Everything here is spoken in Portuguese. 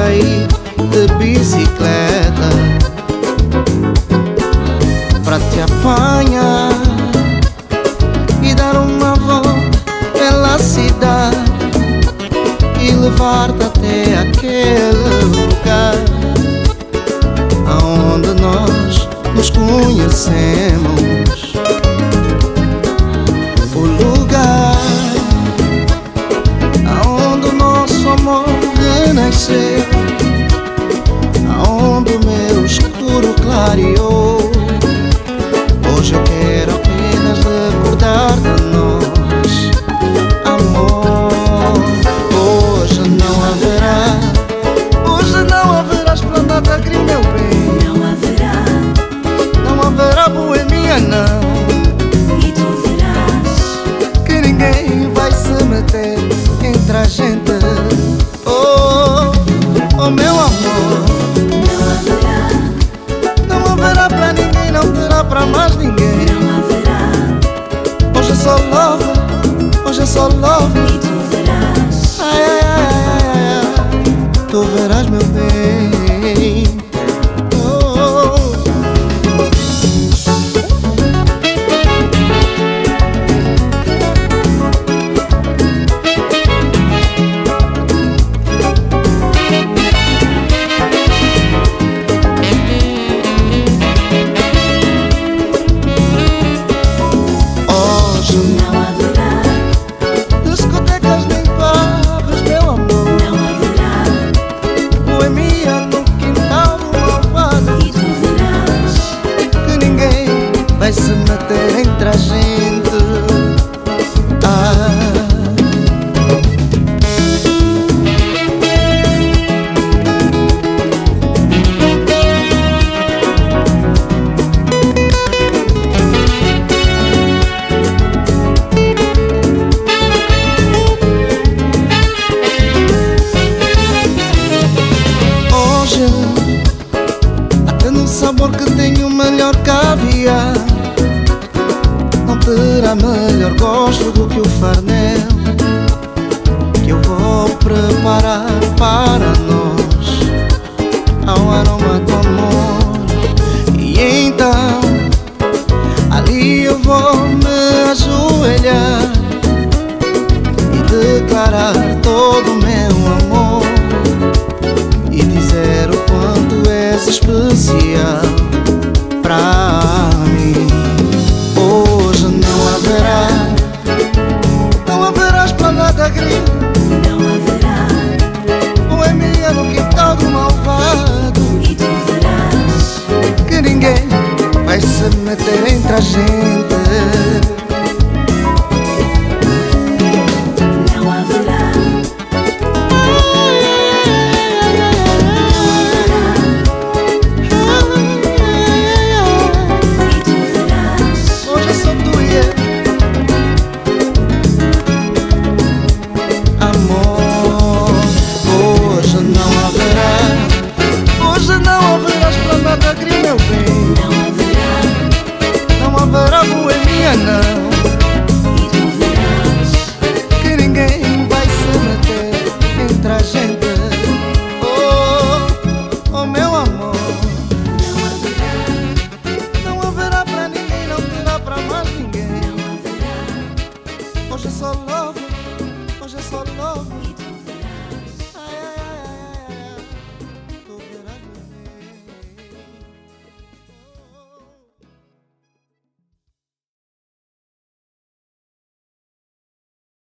sair de bicicleta pra te apanhar e dar uma volta pela cidade e levar-te até aquele lugar aonde nós nos conhecemos. O lugar aonde o nosso amor renasceu, aonde o meu escuro clareou. Hoje eu quero apenas recordar de nós, amor. Hoje não haverá esplanada gris, meu bem. Não haverá boemia, não. E tu verás que ninguém vai se meter entre a gente. Oh, oh meu amor. Não haverá pra ninguém, não terá pra mais ninguém. Não haverá. Hoje é só love, hoje é só love. E tu verás. Ai, ai, ai, ai, ai. Tu verás, meu bem. Vai se meter entre a gente. Hoje, até no sabor que tem o melhor caviar, não terá melhor gosto do que o farnel que eu vou preparar para nós, ao aroma do amor. E então ali eu vou me ajoelhar e declarar todo o meu amor e dizer o quanto és especial pra